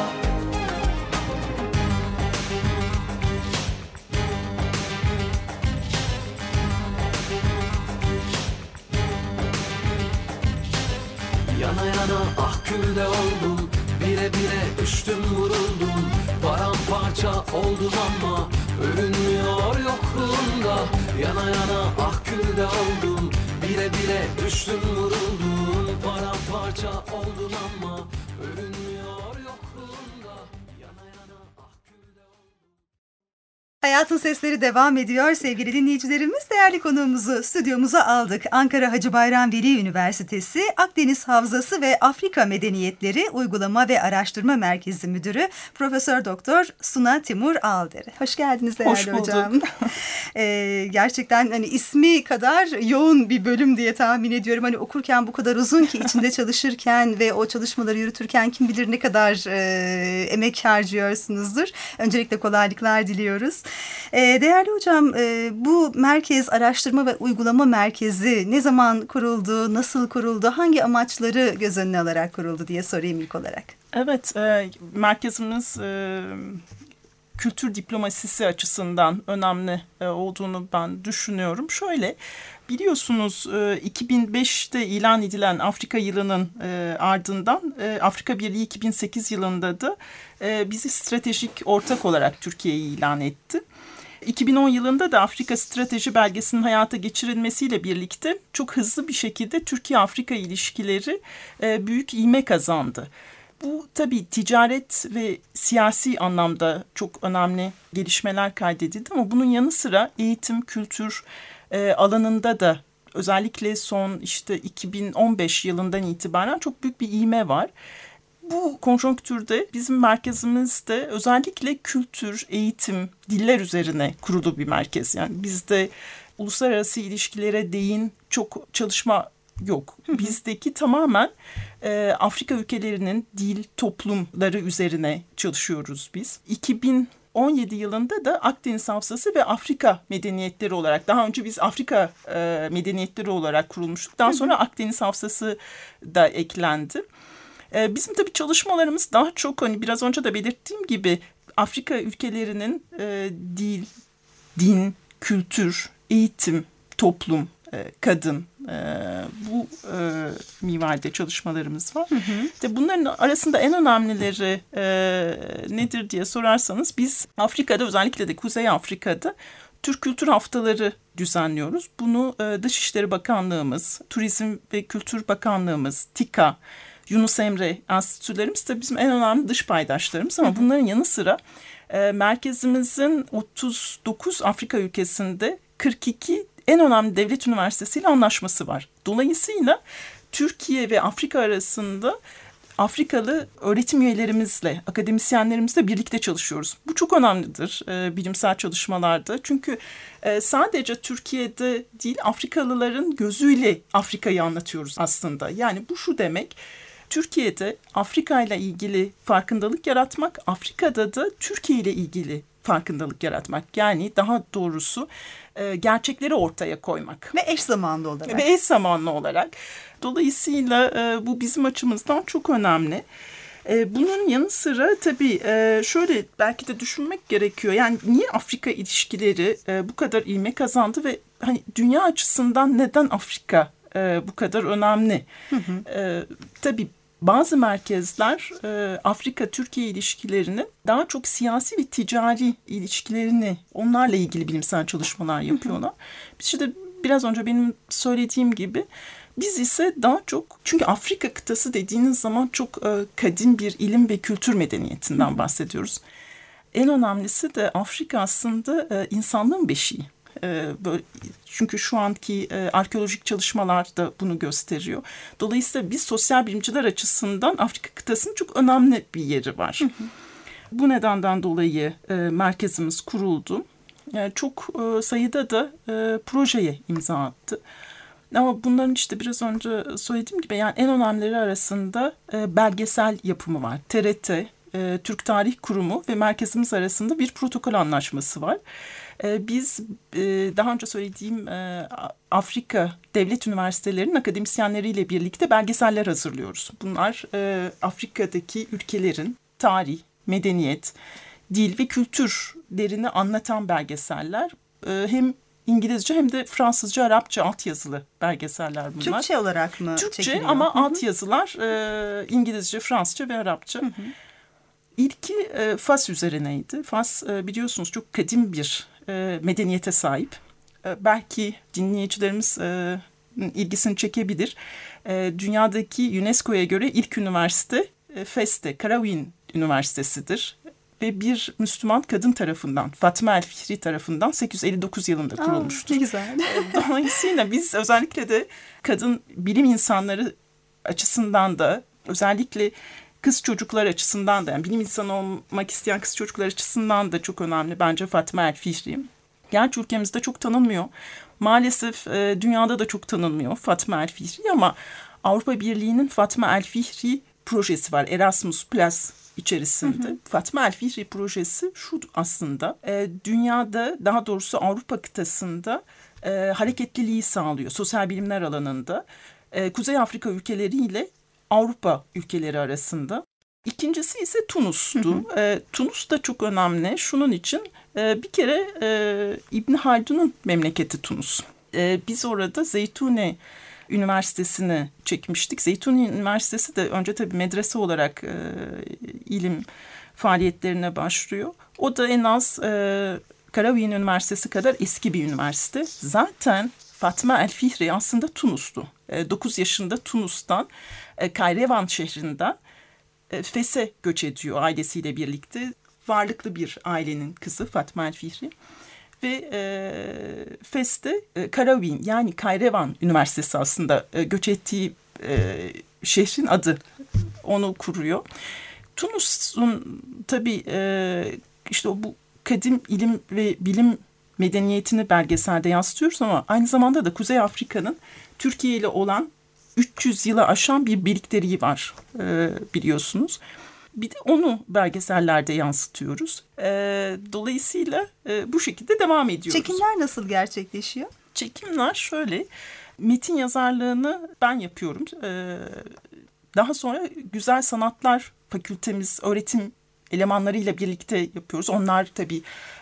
S5: Yana yana ah külde oldum, bire bire düştüm vuruldum. Paramparça oldum ama örünmüyor yokluğunda. Yana yana ah külde oldum, bire bire düştüm vuruldum. Paramparça oldum ama örünmüyor yokluğunda. Yana yana ah külde oldum.
S3: Hayatın Sesleri devam ediyor sevgili dinleyicilerimiz. Değerli konuğumuzu stüdyomuza aldık. Ankara Hacı Bayram Veli Üniversitesi Akdeniz Havzası ve Afrika Medeniyetleri Uygulama ve Araştırma Merkezi Müdürü Profesör Doktor Suna Timur Aldere. Hoş geldiniz değerli
S6: Hoş bulduk.
S3: hocam. Gerçekten hani ismi kadar yoğun bir bölüm diye tahmin ediyorum. Hani okurken bu kadar uzun ki içinde çalışırken ve o çalışmaları yürütürken kim bilir ne kadar emek harcıyorsunuzdur. Öncelikle kolaylıklar diliyoruz. Değerli hocam, bu merkez, araştırma ve uygulama merkezi ne zaman kuruldu, nasıl kuruldu, hangi amaçları göz önüne alarak kuruldu diye sorayım ilk olarak.
S6: Evet, merkezimiz kültür diplomasisi açısından önemli olduğunu ben düşünüyorum. Şöyle, biliyorsunuz 2005'te ilan edilen Afrika yılının ardından Afrika Birliği 2008 yılında da bizi stratejik ortak olarak Türkiye'yi ilan etti. 2010 yılında da Afrika Strateji Belgesi'nin hayata geçirilmesiyle birlikte çok hızlı bir şekilde Türkiye-Afrika ilişkileri büyük ivme kazandı. Bu tabii ticaret ve siyasi anlamda çok önemli gelişmeler kaydedildi ama bunun yanı sıra eğitim, kültür alanında da özellikle son 2015 yılından itibaren çok büyük bir ivme var. Bu konjonktürde bizim merkezimizde özellikle kültür, eğitim, diller üzerine kurulu bir merkez. Yani bizde uluslararası ilişkilere değin çok çalışma yok. Bizdeki tamamen Afrika ülkelerinin dil, toplumları üzerine çalışıyoruz biz. 2017 yılında da Akdeniz Havzası ve Afrika medeniyetleri olarak, daha önce biz Afrika medeniyetleri olarak kurulmuştuk. Daha sonra Akdeniz Havzası da eklendi. Bizim tabii çalışmalarımız daha çok hani biraz önce de belirttiğim gibi Afrika ülkelerinin dil, din, kültür, eğitim, toplum, kadın bu minvalde çalışmalarımız var. Bunların arasında en önemlileri nedir diye sorarsanız biz Afrika'da özellikle de Kuzey Afrika'da Türk Kültür Haftaları düzenliyoruz. Bunu Dışişleri Bakanlığımız, Turizm ve Kültür Bakanlığımız, TİKA, Yunus Emre enstitülerimiz de bizim en önemli dış paydaşlarımız ama bunların yanı sıra merkezimizin 39 Afrika ülkesinde 42 en önemli devlet üniversitesiyle anlaşması var. Dolayısıyla Türkiye ve Afrika arasında Afrikalı öğretim üyelerimizle, akademisyenlerimizle birlikte çalışıyoruz. Bu çok önemlidir bilimsel çalışmalarda. Çünkü sadece Türkiye'de değil, Afrikalıların gözüyle Afrika'yı anlatıyoruz aslında. Yani bu şu demek: Türkiye'de Afrika ile ilgili farkındalık yaratmak, Afrika'da da Türkiye ile ilgili farkındalık yaratmak. Yani daha doğrusu gerçekleri ortaya koymak.
S3: Ve eş zamanlı olarak.
S6: Ve eş zamanlı olarak. Dolayısıyla bu bizim açımızdan çok önemli. Bunun yanı sıra tabii şöyle belki de düşünmek gerekiyor. Yani niye Afrika ilişkileri bu kadar ivme kazandı ve hani dünya açısından neden Afrika bu kadar önemli? Tabii bazı merkezler Afrika-Türkiye ilişkilerini daha çok siyasi ve ticari ilişkilerini, onlarla ilgili bilimsel çalışmalar yapıyorlar. İşte biraz önce benim söylediğim gibi biz ise daha çok, çünkü Afrika kıtası dediğiniz zaman çok kadim bir ilim ve kültür medeniyetinden bahsediyoruz. En önemlisi de Afrika aslında insanlığın beşiği. Çünkü şu anki arkeolojik çalışmalar da bunu gösteriyor. Dolayısıyla biz sosyal bilimciler açısından Afrika kıtasının çok önemli bir yeri var. Bu nedenden dolayı merkezimiz kuruldu. Çok sayıda da projeye imza attı. Ama bunların işte biraz önce söylediğim gibi yani en önemlileri arasında belgesel yapımı var. TRT, Türk Tarih Kurumu ve merkezimiz arasında bir protokol anlaşması var. Biz daha önce söylediğim Afrika devlet üniversitelerinin akademisyenleriyle birlikte belgeseller hazırlıyoruz. Bunlar Afrika'daki ülkelerin tarih, medeniyet, dil ve kültürlerini anlatan belgeseller. Hem İngilizce hem de Fransızca, Arapça altyazılı belgeseller bunlar.
S3: Türkçe olarak mı
S6: Türkçe
S3: çekiliyor?
S6: ama altyazılar İngilizce, Fransızca ve Arapça. İlki Fas üzerineydi. Fas biliyorsunuz çok kadim bir medeniyete sahip. Belki dinleyicilerimiz ilgisini çekebilir. Dünyadaki UNESCO'ya göre ilk üniversite Fes'te, Karawin Üniversitesi'dir. Ve bir Müslüman kadın tarafından, Fatma el-Fihri tarafından 859 yılında kurulmuştur.
S3: Ne güzel.
S6: Dolayısıyla biz özellikle de kadın bilim insanları açısından da, özellikle kız çocuklar açısından da, yani bilim insanı olmak isteyen kız çocuklar açısından da çok önemli bence Fatma el-Fihri. Gerçi ülkemizde çok tanınmıyor. Maalesef dünyada da çok tanınmıyor Fatma el-Fihri, ama Avrupa Birliği'nin Fatma el-Fihri projesi var. Erasmus Plus içerisinde. Fatma el-Fihri projesi şu aslında, dünyada, daha doğrusu Avrupa kıtasında hareketliliği sağlıyor sosyal bilimler alanında. Kuzey Afrika ülkeleriyle Avrupa ülkeleri arasında. İkincisi ise Tunus'tu. Tunus da çok önemli. Şunun için bir kere İbn Haldun'un memleketi Tunus. Biz orada Zeytuni Üniversitesi'ni çekmiştik. Zeytuni Üniversitesi de önce tabii medrese olarak ilim faaliyetlerine başlıyor. O da en az Karawin Üniversitesi kadar eski bir üniversite. Zaten Fatma el-Fihri aslında Tunus'tu. 9 yaşında Tunus'tan, Kayrevan şehrinden Fes'e göç ediyor ailesiyle birlikte. Varlıklı bir ailenin kızı Fatma el-Fihri. Ve Fes'te Karawin, yani Kayrevan Üniversitesi aslında göç ettiği şehrin adı, onu kuruyor. Tunus'un tabii işte bu kadim ilim ve bilim medeniyetini belgeselde yansıtıyoruz, ama aynı zamanda da Kuzey Afrika'nın Türkiye ile olan 300 yılı aşan bir birlikteliği var biliyorsunuz. Bir de onu belgesellerde yansıtıyoruz. Dolayısıyla bu şekilde devam ediyoruz.
S3: Çekimler nasıl gerçekleşiyor?
S6: Çekimler şöyle, metin yazarlığını ben yapıyorum. Daha sonra Güzel Sanatlar Fakültemiz öğretim elemanlarıyla birlikte yapıyoruz. Onlar tabii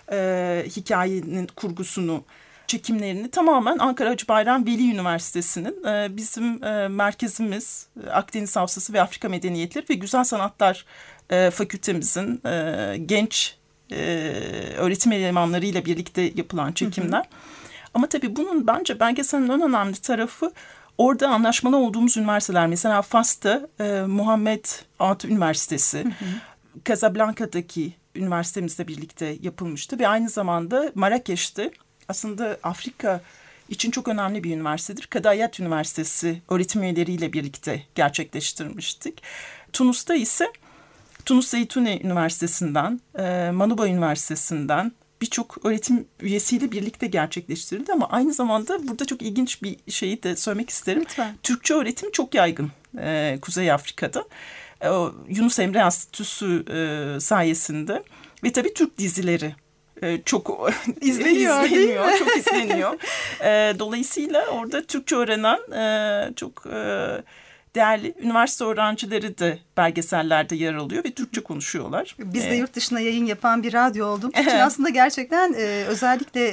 S6: hikayenin kurgusunu, çekimlerini tamamen Ankara Hacı Bayram Veli Üniversitesi'nin bizim merkezimiz Akdeniz Havzası ve Afrika Medeniyetleri ve Güzel Sanatlar Fakültemizin genç öğretim elemanlarıyla birlikte yapılan çekimler. Ama tabii bunun bence belgeselin en önemli tarafı orada anlaşmalı olduğumuz üniversiteler. Mesela Fas'ta Muhammed Atat Üniversitesi, Casablanca'daki üniversitemizle birlikte yapılmıştı ve aynı zamanda Marrakeş'te aslında Afrika için çok önemli bir üniversitedir. Kadayat Üniversitesi öğretim üyeleriyle birlikte gerçekleştirmiştik. Tunus'ta ise Tunus Zeytuni Üniversitesi'nden, Manuba Üniversitesi'nden birçok öğretim üyesiyle birlikte gerçekleştirildi. Ama aynı zamanda burada çok ilginç bir şeyi de söylemek isterim.
S3: Lütfen.
S6: Türkçe öğretim çok yaygın Kuzey Afrika'da. Yunus Emre Enstitüsü sayesinde ve tabii Türk dizileri çok izleniyor, çok izleniyor. Dolayısıyla orada Türkçe öğrenen çok değerli üniversite öğrencileri de belgesellerde yer alıyor ve Türkçe konuşuyorlar.
S3: Biz de yurt dışına yayın yapan bir radyo olduğumuz için aslında gerçekten özellikle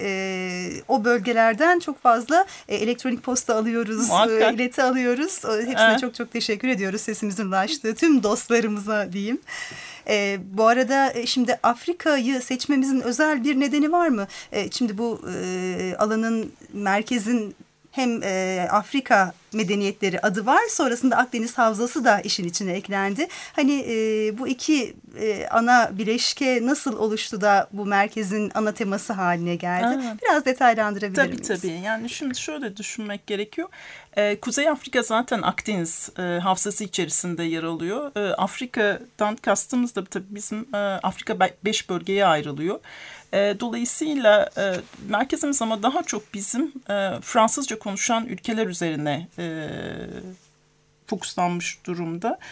S3: o bölgelerden çok fazla elektronik posta alıyoruz, ileti alıyoruz. Hepsine çok çok teşekkür ediyoruz sesimizin ulaştığı tüm dostlarımıza diyeyim. Bu arada şimdi Afrika'yı seçmemizin özel bir nedeni var mı? Şimdi bu alanın, merkezin hem Afrika medeniyetleri adı var. Sonrasında Akdeniz Havzası da işin içine eklendi. Hani bu iki ana bileşke nasıl oluştu da bu merkezin ana teması haline geldi? Evet. Biraz detaylandırabilir miyiz?
S6: Tabii. Yani şimdi şöyle düşünmek gerekiyor. Kuzey Afrika zaten Akdeniz Havzası içerisinde yer alıyor. Afrika'dan kastımız da tabii bizim Afrika 5 bölgeye ayrılıyor. Dolayısıyla merkezimiz ama daha çok bizim Fransızca konuşan ülkeler üzerine fokuslanmış durumda.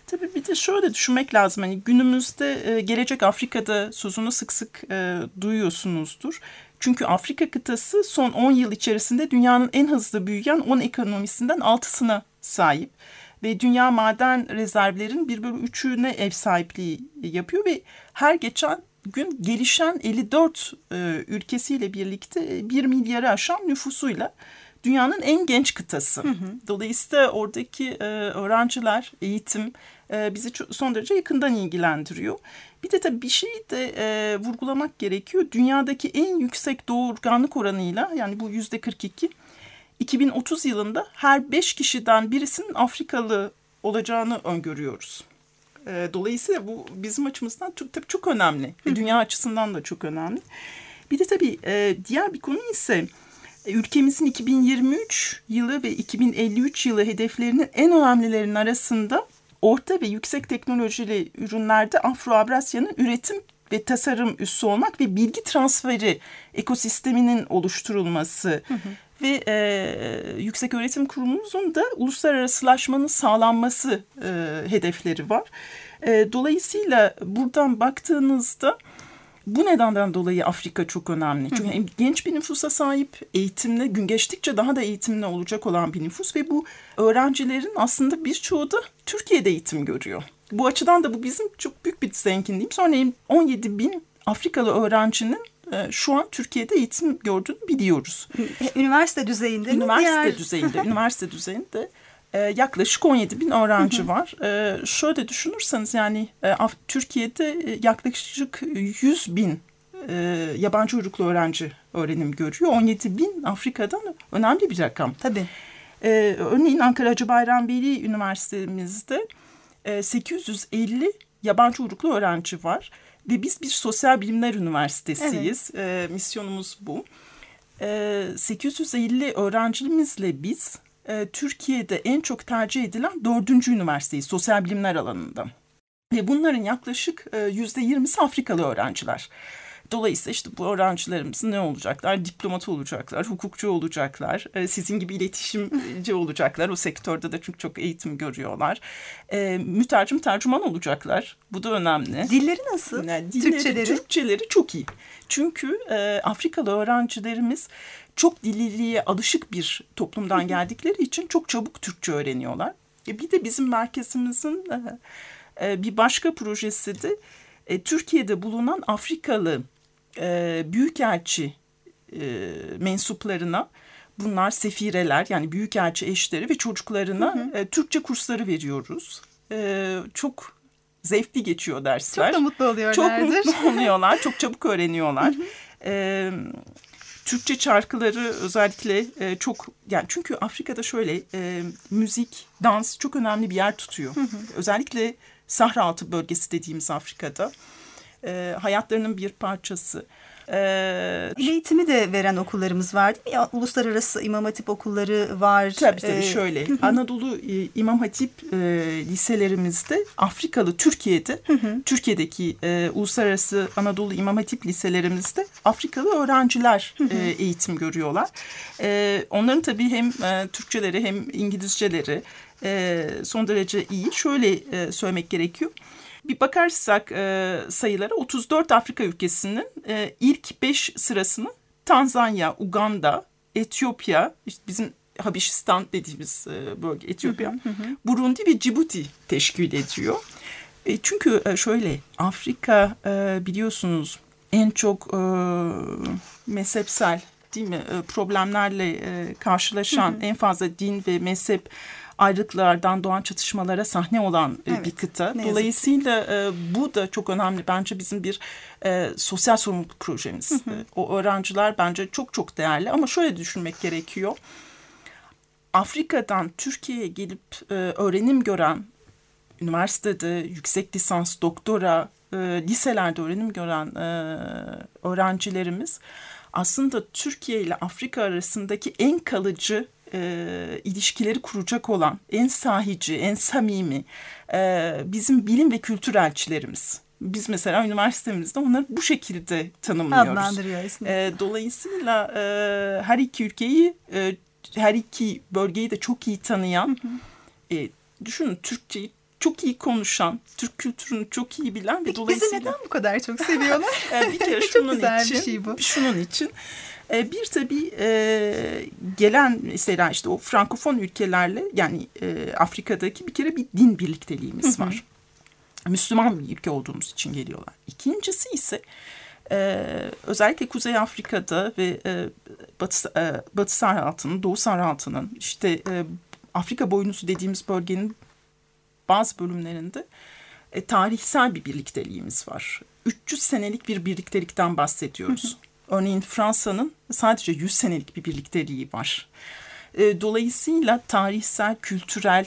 S6: Tabii bir de şöyle düşünmek lazım. Hani günümüzde Gelecek Afrika'da sözünü sık sık duyuyorsunuzdur. Çünkü Afrika kıtası son 10 yıl içerisinde dünyanın en hızlı büyüyen 10 ekonomisinden 6'sına sahip. Ve dünya maden rezervlerin 1/3'üne ev sahipliği yapıyor ve her geçen gün gelişen 54 ülkesiyle birlikte 1 milyarı aşan nüfusuyla dünyanın en genç kıtası. Dolayısıyla oradaki öğrenciler, eğitim bizi son derece yakından ilgilendiriyor. Bir de tabii bir şeyi de vurgulamak gerekiyor. Dünyadaki en yüksek doğurganlık oranıyla, yani bu %42, 2030 yılında her 5 kişiden birisinin Afrikalı olacağını öngörüyoruz. Dolayısıyla bu bizim açımızdan tabii çok önemli. Dünya açısından da çok önemli. Bir de tabii diğer bir konu ise ülkemizin 2023 yılı ve 2053 yılı hedeflerinin en önemlilerinin arasında orta ve yüksek teknolojili ürünlerde Afro-Avrasya'nın üretim ve tasarım üssü olmak ve bilgi transferi ekosisteminin oluşturulması ve Yükseköğretim Kurumumuzun da uluslararasılaşmanın sağlanması hedefleri var. Dolayısıyla buradan baktığınızda bu nedenden dolayı Afrika çok önemli. Çünkü hem genç bir nüfusa sahip, eğitimli, gün geçtikçe daha da eğitimli olacak olan bir nüfus ve bu öğrencilerin aslında birçoğu da Türkiye'de eğitim görüyor. Bu açıdan da bu bizim çok büyük bir zenginliğimiz. Örneğin 17 bin Afrikalı öğrencinin şu an Türkiye'de eğitim gördüğünü biliyoruz.
S3: Üniversite düzeyinde mi?
S6: Üniversite düzeyinde yaklaşık 17 bin öğrenci var. Şöyle düşünürseniz yani Türkiye'de yaklaşık 100 bin yabancı uyruklu öğrenci öğrenim görüyor. 17 bin Afrika'dan önemli bir rakam.
S3: Tabii.
S6: Örneğin Ankara Hacıbayram-Veli Üniversitemizde 850 yabancı uyruklu öğrenci var. Ve biz bir sosyal bilimler üniversitesiyiz. Evet. Misyonumuz bu. 850 öğrencimizle biz Türkiye'de en çok tercih edilen 4. üniversiteyiz sosyal bilimler alanında. Ve bunların yaklaşık %20'si Afrikalı öğrenciler. Dolayısıyla işte bu öğrencilerimiz ne olacaklar? Diplomat olacaklar, hukukçu olacaklar, sizin gibi iletişimci olacaklar. O sektörde de çünkü çok eğitim görüyorlar. Mütercim tercüman olacaklar. Bu da önemli.
S3: Dilleri nasıl?
S6: Yani Türkçeleri çok iyi. Çünkü Afrikalı öğrencilerimiz çok dilliliğe alışık bir toplumdan geldikleri için çok çabuk Türkçe öğreniyorlar. Bir de bizim merkezimizin bir başka projesi de Türkiye'de bulunan Afrikalı büyükelçi mensuplarına, bunlar sefireler yani büyükelçi eşleri ve çocuklarına Türkçe kursları veriyoruz. Çok zevkli geçiyor dersler.
S3: Çok da mutlu oluyorlardır.
S6: Çok mutlu oluyorlar, çok çabuk öğreniyorlar. Türkçe şarkıları özellikle çok, yani çünkü Afrika'da şöyle müzik, dans çok önemli bir yer tutuyor. Özellikle Sahra Altı bölgesi dediğimiz Afrika'da hayatlarının bir parçası.
S3: Dil eğitimi de veren okullarımız var değil mi? Ya, uluslararası İmam Hatip okulları var.
S6: Tabii şöyle. Anadolu İmam Hatip liselerimizde Afrikalı Türkiye'deki uluslararası Anadolu İmam Hatip liselerimizde Afrikalı öğrenciler eğitim görüyorlar. Onların tabii hem Türkçeleri hem İngilizceleri son derece iyi. Şöyle söylemek gerekiyor. Bir bakarsak sayılara 34 Afrika ülkesinin ilk 5 sırasını Tanzanya, Uganda, Etiyopya, işte bizim Habeşistan dediğimiz bölge Etiyopya, Burundi ve Cibuti teşkil ediyor. Çünkü şöyle Afrika biliyorsunuz en çok mezhepsel değil mi problemlerle karşılaşan en fazla din ve mezhep ayrılıklardan doğan çatışmalara sahne olan bir kıta. Dolayısıyla bu da çok önemli. Bence bizim bir sosyal sorumluluk projemiz. O öğrenciler bence çok çok değerli ama şöyle düşünmek gerekiyor. Afrika'dan Türkiye'ye gelip öğrenim gören, üniversitede yüksek lisans, doktora, liselerde öğrenim gören öğrencilerimiz aslında Türkiye ile Afrika arasındaki en kalıcı ilişkileri kuracak olan, en sahici, en samimi bizim bilim ve kültür elçilerimiz. Biz mesela üniversitemizde onları bu şekilde tanımlıyoruz. Dolayısıyla her iki bölgeyi de çok iyi tanıyan, düşünün Türkçeyi çok iyi konuşan, Türk kültürünü çok iyi bilen ve
S3: Peki
S6: dolayısıyla...
S3: bizi neden bu kadar çok seviyorlar?
S6: Bir kere
S3: Çok
S6: şunun
S3: güzel
S6: için,
S3: bir şey bu.
S6: Şunun için bir tabii gelen mesela işte o Frankofon ülkelerle yani Afrika'daki bir kere bir din birlikteliğimiz var. Müslüman bir ülke olduğumuz için geliyorlar. İkincisi ise özellikle Kuzey Afrika'da ve Batı Sahra Altı'nın, Doğu Sahra Altı'nın işte Afrika boynuzu dediğimiz bölgenin bazı bölümlerinde tarihsel bir birlikteliğimiz var. 300 senelik bir birliktelikten bahsediyoruz. Örneğin Fransa'nın sadece 100 senelik bir birlikteliği var. Dolayısıyla tarihsel, kültürel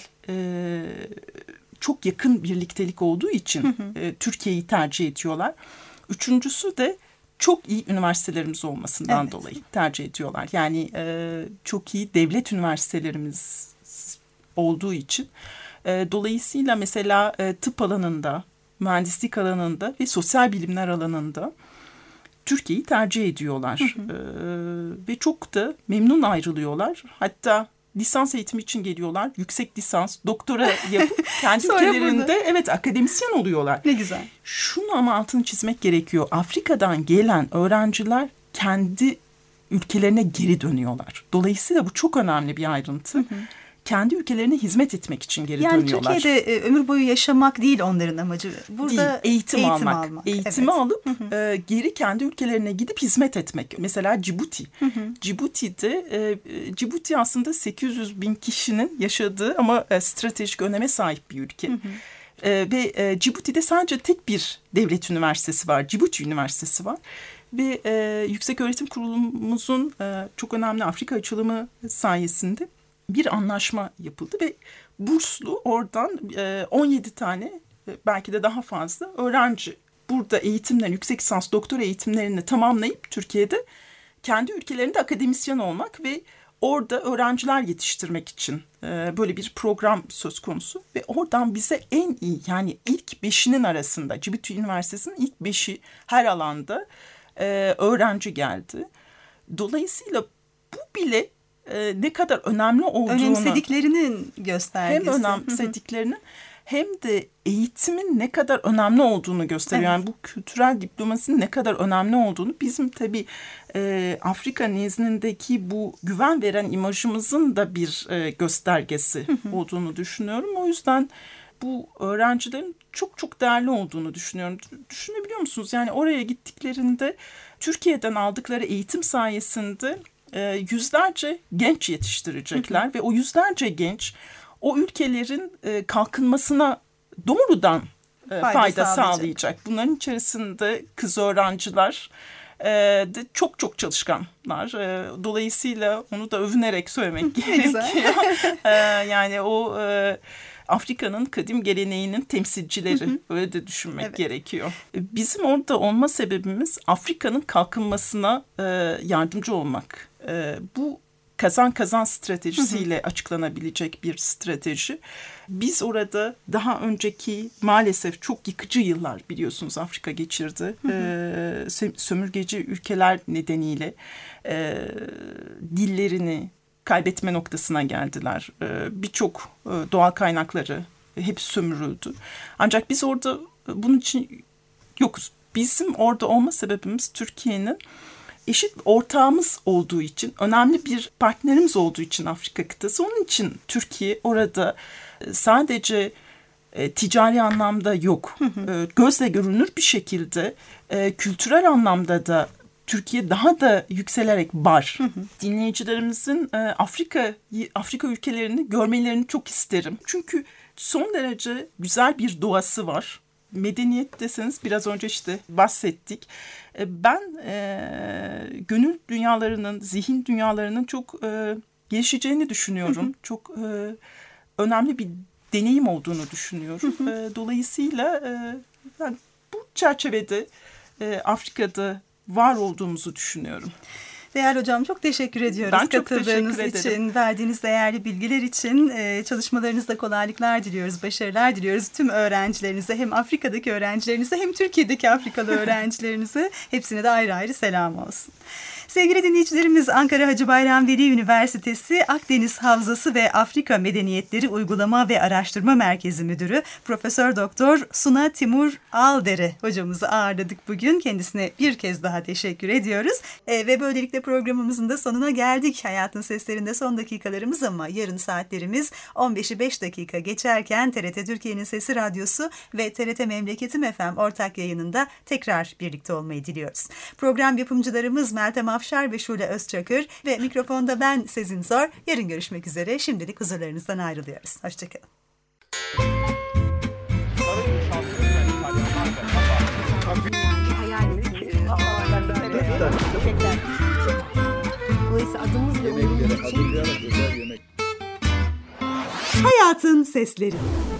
S6: çok yakın birliktelik olduğu için Türkiye'yi tercih ediyorlar. Üçüncüsü de çok iyi üniversitelerimiz olmasından dolayı tercih ediyorlar. Yani çok iyi devlet üniversitelerimiz olduğu için. Dolayısıyla mesela tıp alanında, mühendislik alanında ve sosyal bilimler alanında Türkiye'yi tercih ediyorlar. Ve çok da memnun ayrılıyorlar. Hatta lisans eğitimi için geliyorlar. Yüksek lisans, doktora yapıp kendi ülkelerinde akademisyen oluyorlar.
S3: Ne güzel.
S6: Şunu ama altını çizmek gerekiyor. Afrika'dan gelen öğrenciler kendi ülkelerine geri dönüyorlar. Dolayısıyla bu çok önemli bir ayrıntı. Kendi ülkelerine hizmet etmek için geri dönüyorlar.
S3: Yani Türkiye'de ömür boyu yaşamak değil onların amacı. Burada
S6: değil, eğitim almak. Eğitimi alıp geri kendi ülkelerine gidip hizmet etmek. Mesela Cibuti. Cibuti aslında 800 bin kişinin yaşadığı ama stratejik öneme sahip bir ülke. Ve Cibuti'de sadece tek bir devlet üniversitesi var. Cibuti Üniversitesi var. Ve Yükseköğretim Kurulumuzun çok önemli Afrika açılımı sayesinde bir anlaşma yapıldı ve burslu oradan 17 tane belki de daha fazla öğrenci burada eğitimlerini, yüksek lisans, doktora eğitimlerini tamamlayıp Türkiye'de kendi ülkelerinde akademisyen olmak ve orada öğrenciler yetiştirmek için böyle bir program söz konusu. Ve oradan bize en iyi yani ilk 5'inin arasında Cibuti Üniversitesi'nin ilk 5'i her alanda öğrenci geldi. Dolayısıyla bu bile ne kadar önemli olduğunu...
S3: Önemsediklerinin göstergesi.
S6: Hem önemsediklerinin hem de eğitimin ne kadar önemli olduğunu gösteriyor. Evet. Yani bu kültürel diplomasinin ne kadar önemli olduğunu bizim tabii Afrika nezdindeki bu güven veren imajımızın da bir göstergesi olduğunu düşünüyorum. O yüzden bu öğrencilerin çok çok değerli olduğunu düşünüyorum. Düşünebiliyor musunuz? Yani oraya gittiklerinde Türkiye'den aldıkları eğitim sayesinde yüzlerce genç yetiştirecekler ve o yüzlerce genç o ülkelerin kalkınmasına doğrudan fayda sağlayacak. Bunların içerisinde kız öğrenciler de çok çok çalışkanlar. Dolayısıyla onu da övünerek söylemek gerekiyor. Yani o Afrika'nın kadim geleneğinin temsilcileri öyle de düşünmek gerekiyor. Bizim orada olma sebebimiz Afrika'nın kalkınmasına yardımcı olmak. Bu kazan stratejisiyle açıklanabilecek bir strateji. Biz orada daha önceki maalesef çok yıkıcı yıllar biliyorsunuz Afrika geçirdi. Sömürgeci ülkeler nedeniyle dillerini kaybetme noktasına geldiler. Birçok doğal kaynakları hep sömürüldü. Ancak biz orada bunun için yokuz. Bizim orada olma sebebimiz Türkiye'nin eşit ortağımız olduğu için, önemli bir partnerimiz olduğu için Afrika kıtası. Onun için Türkiye orada sadece ticari anlamda yok. Gözle görünür bir şekilde kültürel anlamda da Türkiye daha da yükselerek var. Dinleyicilerimizin Afrika ülkelerini görmelerini çok isterim. Çünkü son derece güzel bir doğası var. Medeniyet deseniz biraz önce işte bahsettik. Ben gönül dünyalarının, zihin dünyalarının çok gelişeceğini düşünüyorum. Çok önemli bir deneyim olduğunu düşünüyorum. Dolayısıyla ben bu çerçevede Afrika'da var olduğumuzu düşünüyorum.
S3: Değerli hocam çok teşekkür ediyoruz.
S6: Ben çok
S3: katıldığınız
S6: teşekkür
S3: için,
S6: ederim.
S3: verdiğiniz değerli bilgiler için. Çalışmalarınızda kolaylıklar diliyoruz, başarılar diliyoruz tüm öğrencilerinize, hem Afrika'daki öğrencilerinize hem Türkiye'deki Afrikalı öğrencilerinize. Hepsine de ayrı ayrı selam olsun. Sevgili dinleyicilerimiz, Ankara Hacı Bayram Veli Üniversitesi Akdeniz Havzası ve Afrika Medeniyetleri Uygulama ve Araştırma Merkezi Müdürü Profesör Doktor Suna Timur Aldere hocamızı ağırladık bugün. Kendisine bir kez daha teşekkür ediyoruz. Ve böylelikle programımızın da sonuna geldik. Hayatın Seslerinde son dakikalarımız ama yarın saatlerimiz 15'i 5 dakika geçerken TRT Türkiye'nin Sesi Radyosu ve TRT Memleketim FM ortak yayınında tekrar birlikte olmayı diliyoruz. Program yapımcılarımız Meltem Afşar ve Şule Özçakır ve mikrofonda ben Sezin Zor. Yarın görüşmek üzere. Şimdilik huzurlarınızdan ayrılıyoruz. Hoşçakalın.
S1: Hayal ettim. Gerçekten. Dolayısıyla adımız ve
S2: Yemekleri
S1: umurumuz için
S2: hazırlayarak özel yemek.
S3: Hayatın Sesleri.